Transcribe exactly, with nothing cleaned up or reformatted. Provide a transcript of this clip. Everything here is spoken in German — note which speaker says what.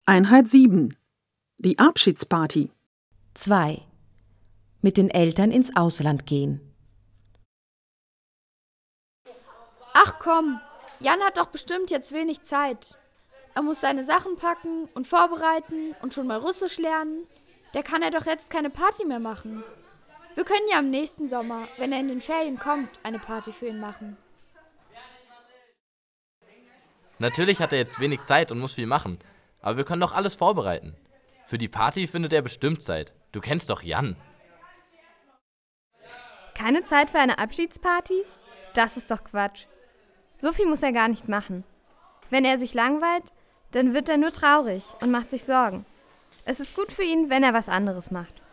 Speaker 1: Einheit sieben. Die Abschiedsparty.
Speaker 2: zwei. Mit den Eltern ins Ausland gehen.
Speaker 3: Ach komm, Jan hat doch bestimmt jetzt wenig Zeit. Er muss seine Sachen packen und vorbereiten und schon mal Russisch lernen. Der kann er doch jetzt keine Party mehr machen. Wir können ja im nächsten Sommer, wenn er in den Ferien kommt, eine Party für ihn machen.
Speaker 4: Natürlich hat er jetzt wenig Zeit und muss viel machen, aber wir können doch alles vorbereiten. Für die Party findet er bestimmt Zeit. Du kennst doch Jan.
Speaker 5: Keine Zeit für eine Abschiedsparty? Das ist doch Quatsch. So viel muss er gar nicht machen. Wenn er sich langweilt, dann wird er nur traurig und macht sich Sorgen. Es ist gut für ihn, wenn er was anderes macht.